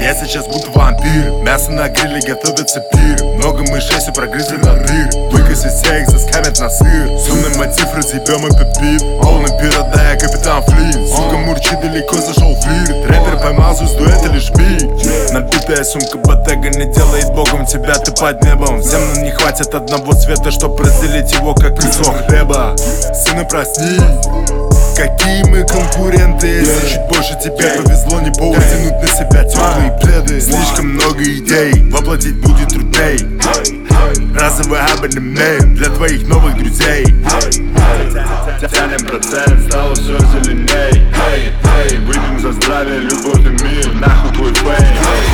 Я сейчас будто вампир. Мясо на гриле, готовится пир. Много мышей, все прогрызли на дыр. Выкосит всех, заскамят на сыр. Сумный мотив, разъебем этот бит. Полный пирот, да, я капитан Флинт. Сука мурчит, далеко зашел флирт. Рэпер поймал звезду, это лишь бит. Набитая сумка Bottega не делает богом тебя, ты под небом. Всем нам не хватит одного цвета, чтоб разделить его, как кусок хлеба. Сына, проснись. Какие мы конкуренты, если чуть больше тебе повезло, не повод тянуть на себя теплые пледы. Слишком много идей, воплотить будет трудней. Разовый абонемент для твоих новых друзей. Тянем процент, стало все зеленей. Выпьем за здравие, любовь и мир, нахуй твой фейк.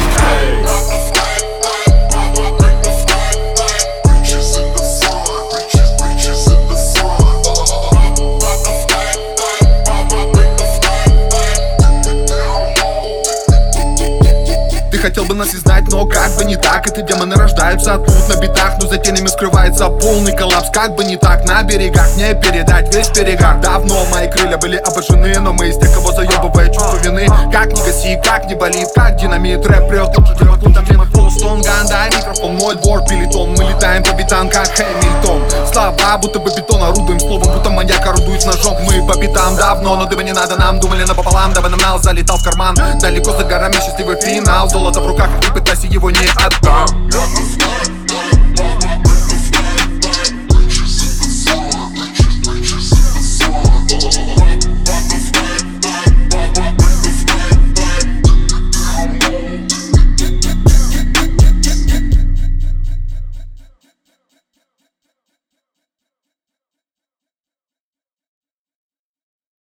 Хотел бы нас издать, но как бы не так. Эти демоны рождаются тут на битах, но за тенями скрывается полный коллапс. Как бы не так, на берегах не передать весь перегар. Давно мои крылья были обожжены, но мы из тех, кого заебывает чувство вины. Как не гаси, как не болит, как динамит. Рэп прет, лучше делать лутом тема полустон. Гандай, микрофон, мой двор, пелетон. Мы летаем по битам, как Хэмилтон. Слова, будто бы бетон, орудуем словом, будто маньяк орудует ножом. Мы по битам давно, но дыма не надо нам. Думали напополам, дабы нам нал залетал в карман. Далеко за горами счастливый финал. Золото в руках, и пытайся его не отдам.